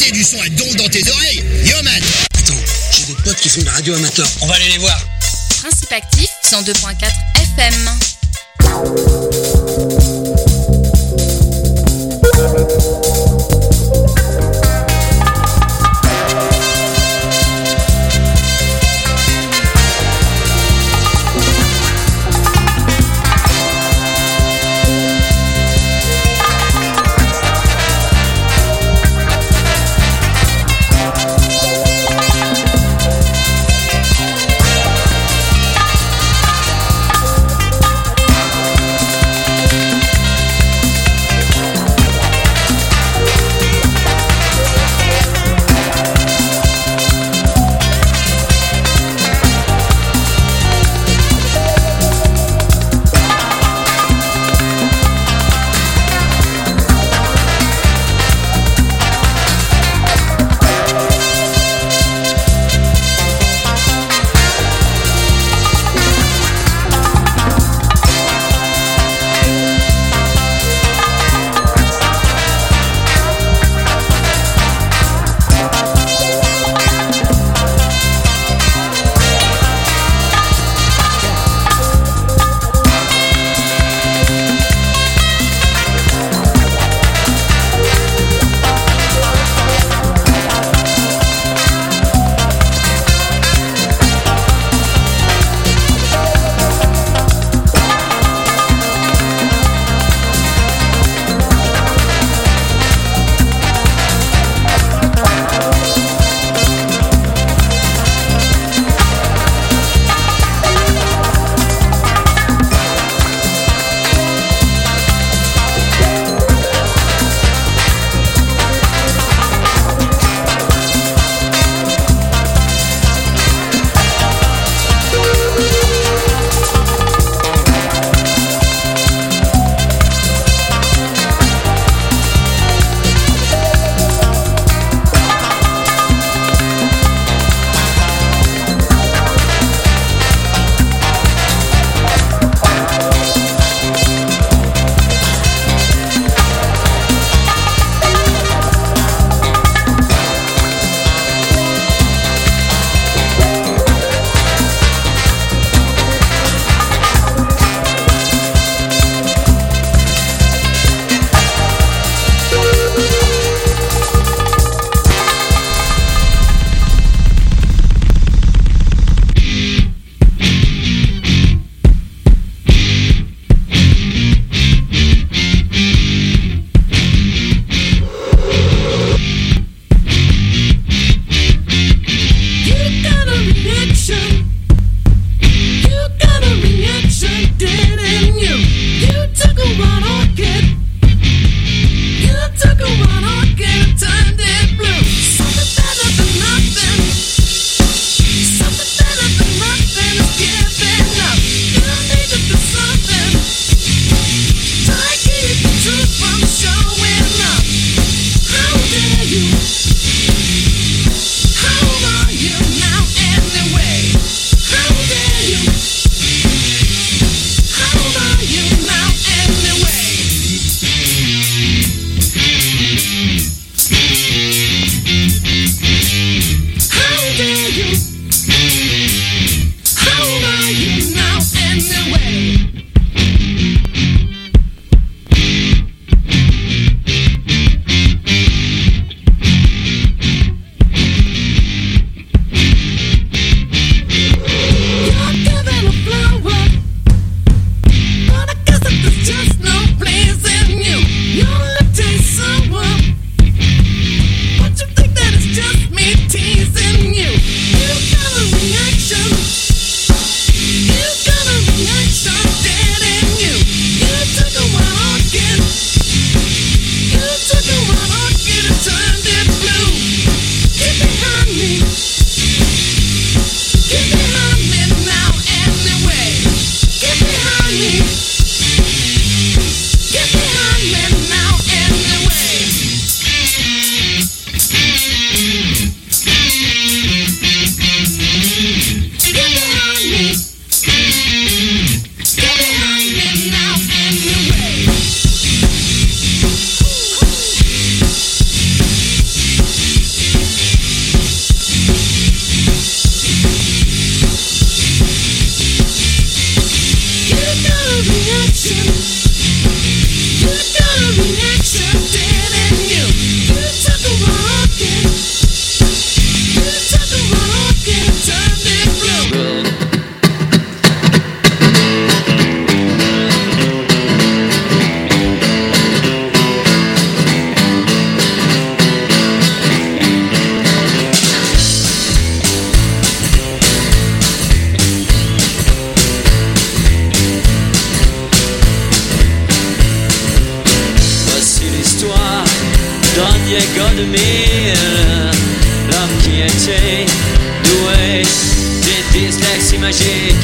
envoyer du son à donf dans tes oreilles. Yo man. Attends, j'ai des potes qui font de la radio amateur. On va aller les voir. Principe actif 102.4 FM.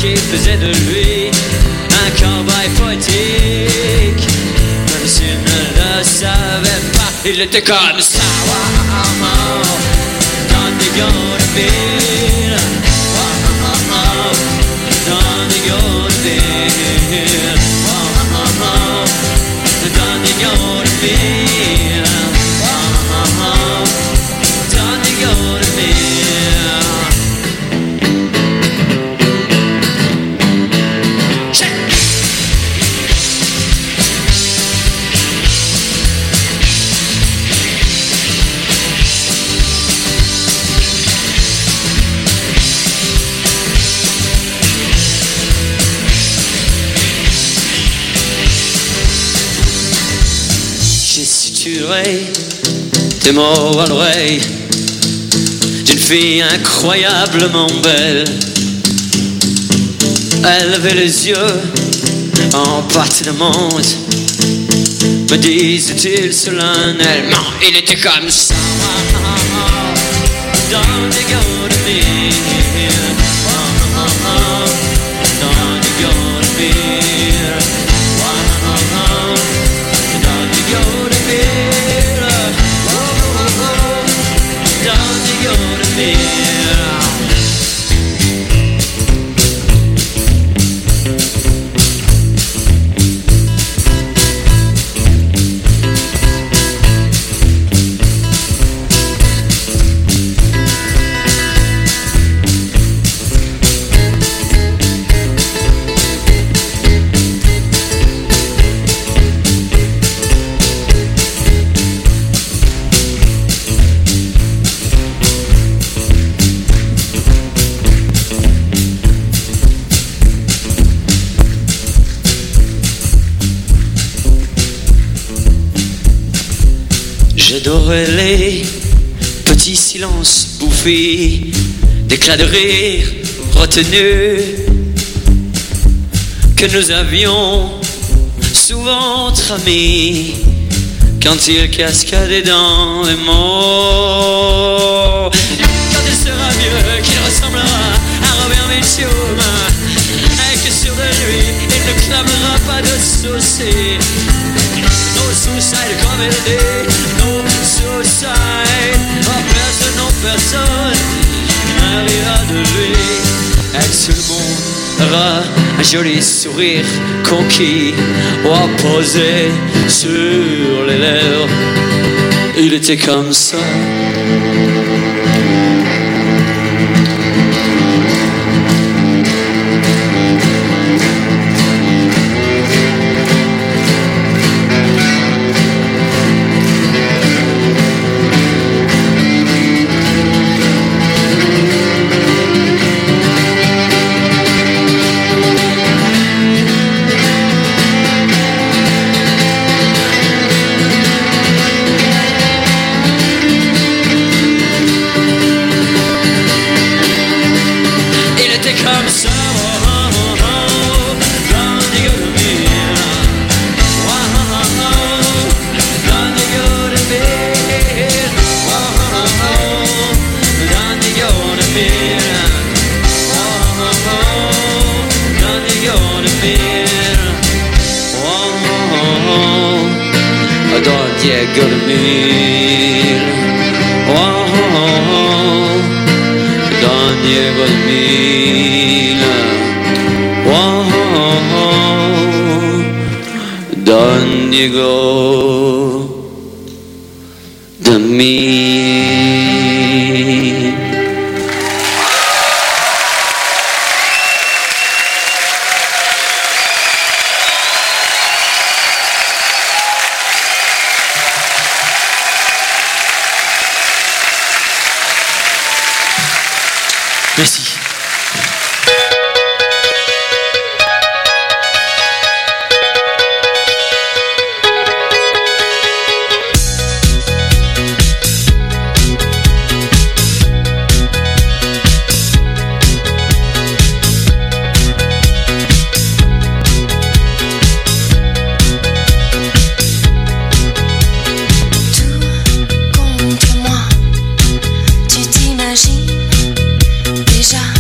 qui faisait de lui un cowboy poétique. Même s'il ne le savait pas, il était comme ça. Don't they go to bed? Don't they go to bed? Don't they go to bed? Don't they go to bed? Des mots à l'oreille d'une fille incroyablement belle. Elle avait les yeux en pâte de menthe, me disait-il solennellement. Il était comme ça. Don't you go to me? Don't you go to me? Don't you go to me? Don't you go to me? J'adorais les petits silences bouffés d'éclats de rire retenus que nous avions souvent tramés quand il cascadait dans les mots. Quand il sera vieux, qu'il ressemblera à Robert Mitchum, et que sur de lui il ne clamera pas de saucer. No suicide comme il dit, no suicide. Oh, personne, non personne ne rira de lui. Et tout le monde aura un joli sourire conquis ou posé sur les lèvres. Il était comme ça. Diego de Mil, oh, Don Diego de Mil, oh, Don Diego de Mil. Merci. Tout contre moi, tu t'imagines déjà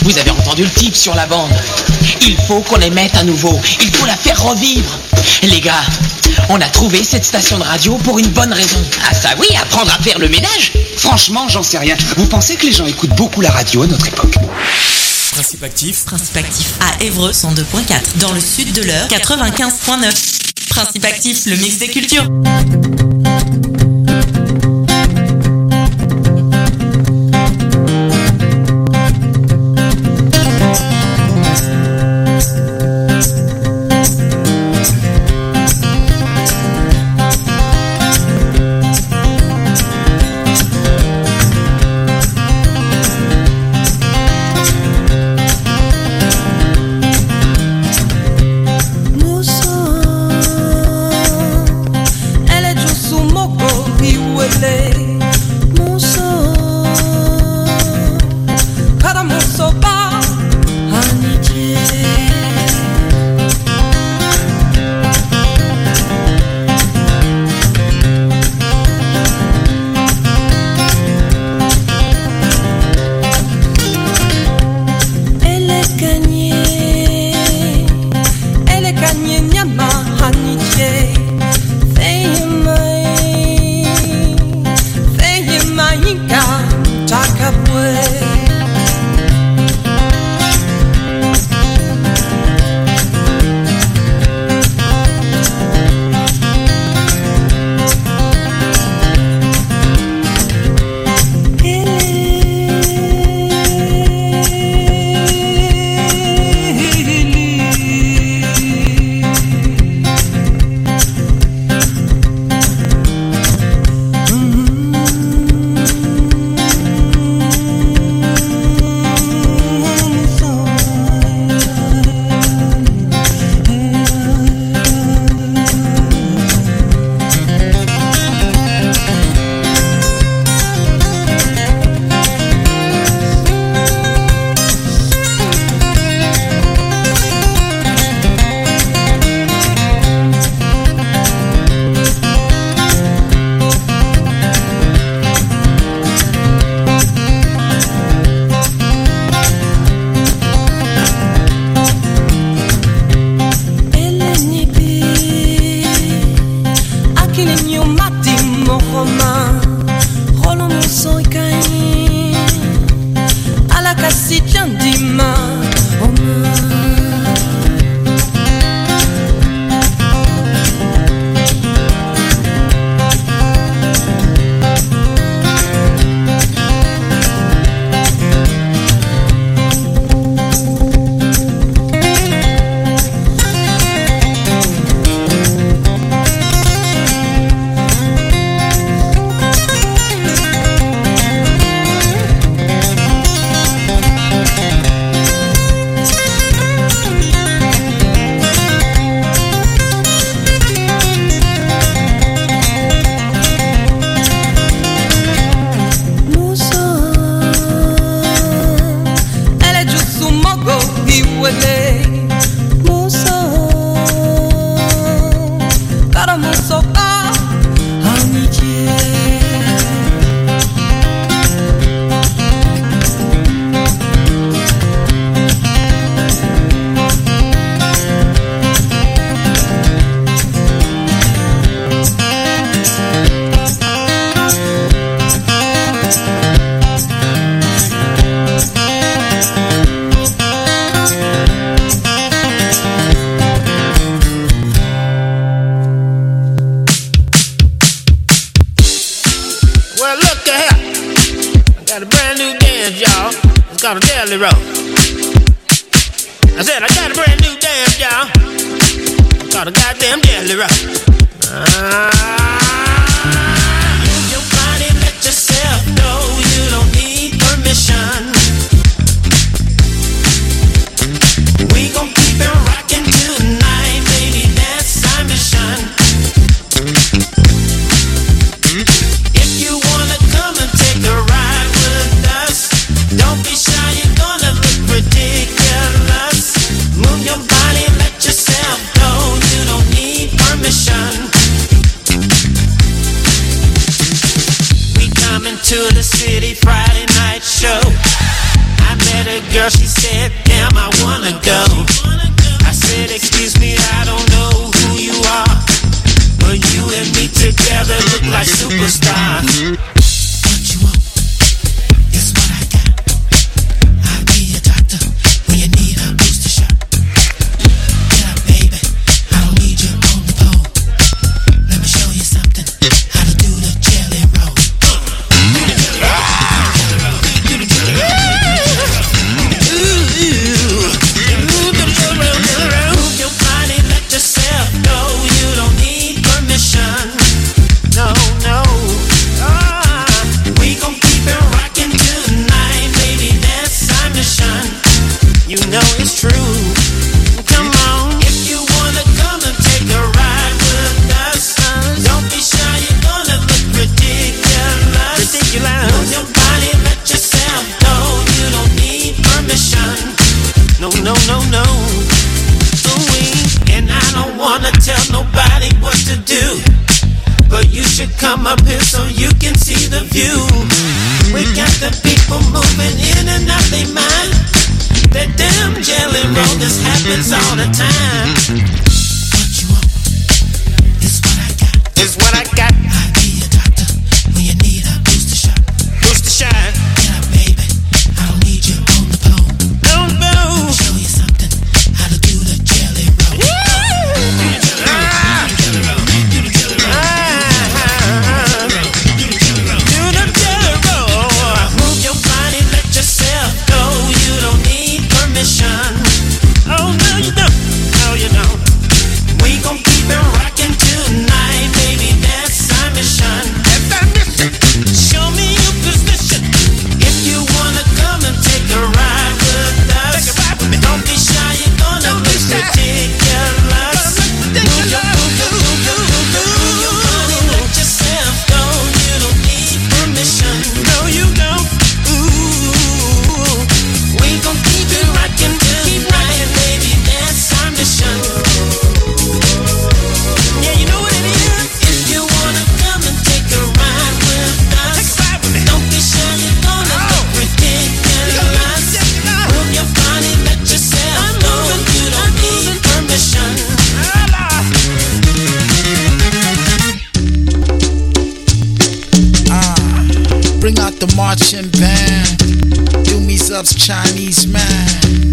Vous avez entendu le type sur la bande. Il faut qu'on les mette à nouveau. Il faut la faire revivre. Les gars, on a trouvé cette station de radio pour une bonne raison. Ah ça oui, apprendre à faire le ménage. Franchement, j'en sais rien. Vous pensez que les gens écoutent beaucoup la radio à notre époque? Principe actif à Évreux 102.4, dans le sud de l'Eure 95.9. Principe actif, le mix des cultures. called a Deli Roll. I said, I got a brand new dance, y'all. It's called a goddamn Deli Roll. Move your body, let yourself know you don't need permission. We gon' keep it rockin' tonight, baby, that's our mission. If you wanna come and take a ride with us, don't be shy, you're gonna look ridiculous. Move your body, let yourself go, you don't need permission. We coming to the city Friday night show. I better a girl, she said, damn, I wanna go. I said, excuse me, I don't know who you are, but you and me together look like superstars. What you want is what I got. I'll be your doctor when you need a booster shot. Get up, baby, I don't need you on the pole. Let me show you something, how to do the jelly roll. Move your body, let yourself go. You don't need permission. No, no. We gon' keep it rockin' tonight, baby. That's our mission. You know it's true. Come on, if you wanna come and take a ride with us, don't be shy, you're gonna look ridiculous. Move your body, let yourself go. You don't need permission. No, no, no, no. And I don't wanna tell nobody what to do, but you should come up here so you can see the view. We got the people moving in and out their mind. That damn jelly roll, this happens all the time. What you want is what I got. Is what I got. I'll be your doctor when you need a booster shot. Booster shot. Get up, baby, I don't need you on the pole. No, no. Let me show you something, how to do the jelly roll. Move your body, let yourself go. You don't need permission. Oh no, you don't. No, you don't. We gon' keep it rockin' tonight, baby. That's our mission. That's our mission. Show me your position. If you wanna come and take a ride with us, take a ride with me. Don't be shy, you're gonna look ridiculous. Move your body, let yourself go. You don't need permission. No, you don't. Ooh, we gon' keep it rockin' tonight, baby. That's our mission. Yeah, you know what it is. If you wanna come and take a ride with us, don't be shy, you're gonna look ridiculous. Move your body, let yourself go. You don't need permission. Bring out the marching band. Do me subs Chinese man.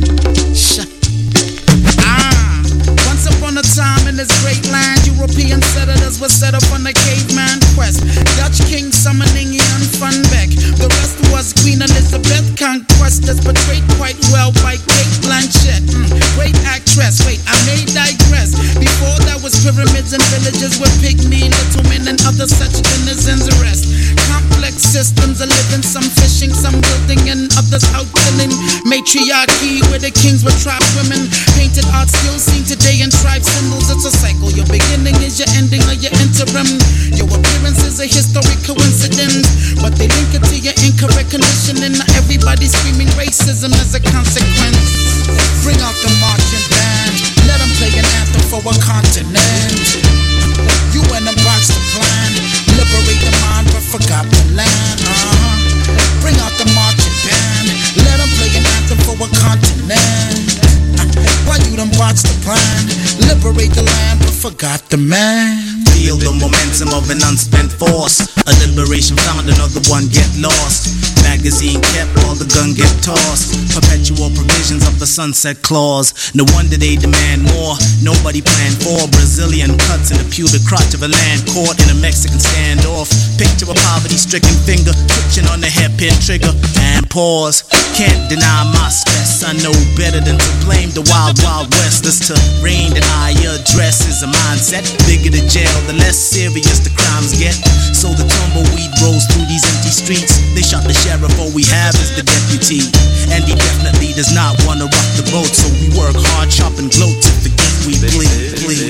Once upon a time in this great land, European settlers were set up on the caveman quest. Dutch king summoning Jan van Beck. The rest was Queen Elizabeth. Conquestors portrayed quite well by Kate Blanchett. Great actress. Wait, I may digress. Before that was pyramids and villages with pygmy little men and other such denizens rest. Complex systems are living, some fishing, some building, and others out killing. Matriarchy where the kings were tribe women. Painted art still seen today in tribe symbols. It's a cycle. Your beginning is your ending or your interim. Your appearance is a historic coincidence, but they link it to your incorrect conditioning. Now everybody screaming racism as a consequence. Bring out the marching band. Let them play an anthem for a continent. You and them box the plan. Liberate the mind but forgot the land. Bring out the marching band. Let them play an anthem for a continent. Why you done botched the plan? Liberate the land but forgot the man. Feel the momentum of an unspent force. A liberation found, another one get lost. Magazine kept while the gun get tossed. Perpetual provisions of the sunset clause. No wonder they demand more. Nobody planned for Brazilian cuts in the pubic crotch of a land caught in a Mexican standoff. Picture a poverty-stricken finger twitching on the hairpin trigger and pause. Can't deny my stress. I know better than to blame the wild, wild west. This terrain that I address is a mindset. Bigger the jail, the less serious the crimes get. So the tumbleweed rolls through these empty streets. They shot the sheriff, all we have is the deputy, and he definitely does not want to rock the boat. So we work hard, chop and gloat to forget we bleed.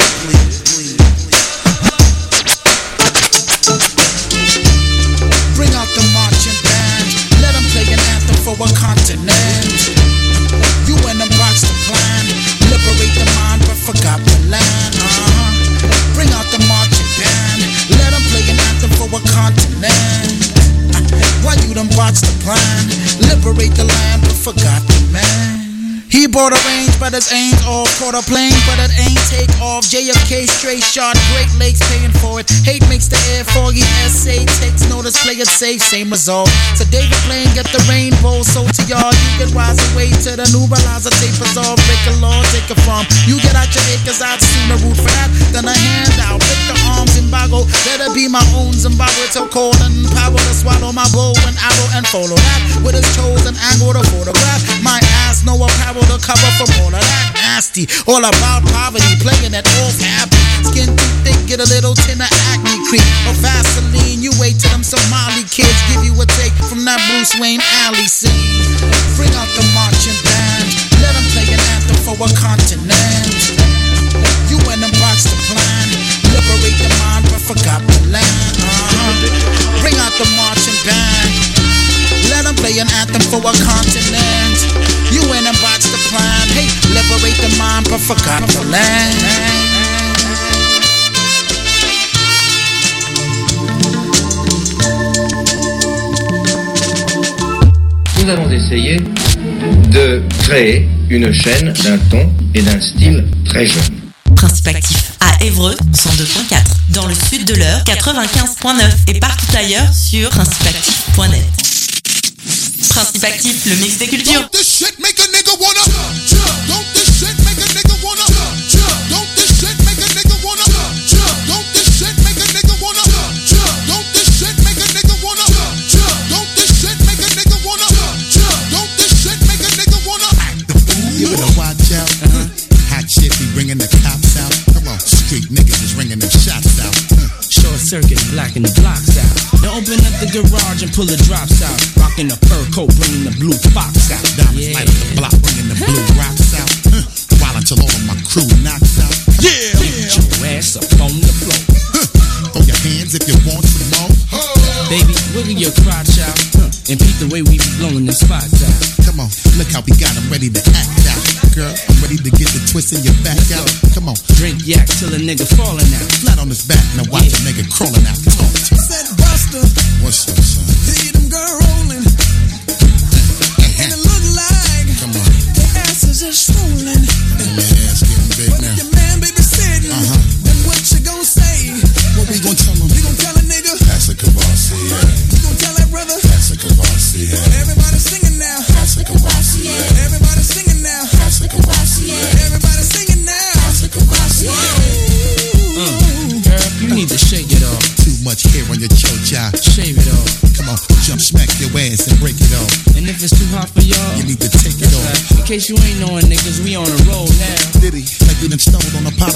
Bring out the marching band. Let them play an anthem for a continent. You and them box the plan. Liberate the mind but forgot the land. Bring out the marching band. Let them play an anthem for a continent. Why you done botched the plan? Liberate the land but forgot the We bought a range, but it ain't all. Caught a plane, but it ain't take off. JFK straight shot, Great Lakes paying for it. Hate makes the air foggy, SA takes notice, play it safe, same result. So David Blaine get the rainbow, so to y'all, you get wise away to the new balanza tapers off. Break a law, take a farm. You get out your acres, I'd sooner root for that than a handout. With the arms embargo, let it be my own Zimbabwe till cold and power to swallow my bow and arrow and follow that with his chosen angle to photograph. My ass no apparel to cover from all of that nasty. All about poverty, playing it off happy. Skin too thick, get a little tin of acne cream or Vaseline. You wait till them Somali kids give you a take from that Bruce Wayne alley scene. Bring out the marching band, let them play an anthem for a continent. You and them box the plan, liberate the mind but forgot the land. Bring out the marching band, let them play an anthem for a continent. You and them box the plan, hey, liberate the mind but forgot the land. Nous allons essayer de créer une chaîne d'un ton et d'un style très jeune. Principe actif à Évreux 102.4, dans le sud de l'Eure 95.9 et partout ailleurs sur principeactif.net. Principe actif, le mix des cultures. Don't this shit make a nigga wanna? Don't this shit make a nigga wanna? Don't this shit make a nigga wanna? Don't this shit make a nigga wanna? Don't this shit make a nigga wanna? Don't this shit make a nigga wanna? Don't this shit make a nigga wanna? You better watch out. Hot shit be bringing the cops out. Come on, street niggas is ringing them shots out. Short circuit, blacking the blocks out. Now open up the garage and pull the drops out. Rocking the fur coat, bringing the blue fox out. Diamonds light up the block, bringing the blue rocks out. While until all of my crew knocks out. Yeah, get your ass up on the floor. Throw your hands if you want some more. Baby, wiggle your crotch out and peep the way we be blowing the spots out. Come on, look how we got them ready to act out. Girl, I'm ready to get the twist in your back out. Come on, drink yak till a nigga falling out. Flat on his back, now watch a nigga crawling out. Talk to me. Said Buster, what's up, son? See them girl rolling, and it look like, come on, the asses are swollen. And my ass getting big now. Your man babysitting, then what you gon' say? What we gon' tell him? We gon' tell a nigga, that's a Kavasi, yeah. You gon' tell that brother, that's a Kavasi, yeah. Everybody singing now, that's a Kavasi, yeah. Everybody singing now, that's a Kavasi, yeah. Everybody singing now, that's a Kavasi, yeah. Girl, you need to shake it off. Too much hair on your chocha. Shave it off. Come on, jump, smack your ass and break it off. And if it's too hot for y'all, you need to take it off. In case you ain't knowing, niggas, we on a roll now. Diddy, like we done stumbled on a pot